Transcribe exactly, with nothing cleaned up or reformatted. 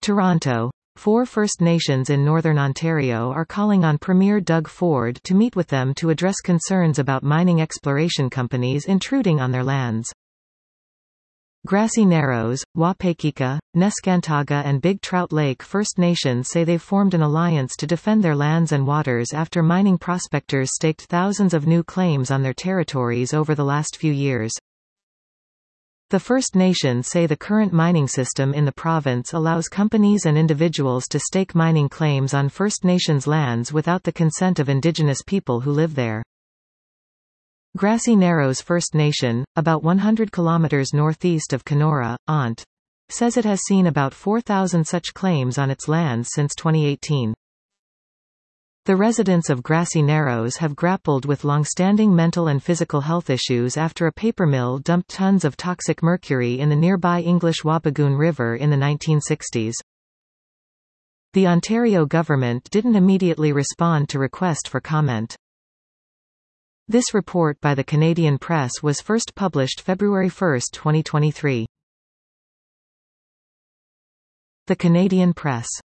Toronto. Four First Nations in Northern Ontario are calling on Premier Doug Ford to meet with them to address concerns about mining exploration companies intruding on their lands. Grassy Narrows, Wapekeka, Neskantaga and Big Trout Lake First Nations say they've formed an alliance to defend their lands and waters after mining prospectors staked thousands of new claims on their territories over the last few years. The First Nations say the current mining system in the province allows companies and individuals to stake mining claims on First Nations lands without the consent of Indigenous people who live there. Grassy Narrows First Nation, about one hundred kilometers northeast of Kenora, Ont. says it has seen about four thousand such claims on its lands since twenty eighteen. The residents of Grassy Narrows have grappled with long-standing mental and physical health issues after a paper mill dumped tons of toxic mercury in the nearby English Wabigoon River in the nineteen sixties. The Ontario government didn't immediately respond to request for comment. This report by the Canadian Press was first published February first, twenty twenty-three. The Canadian Press.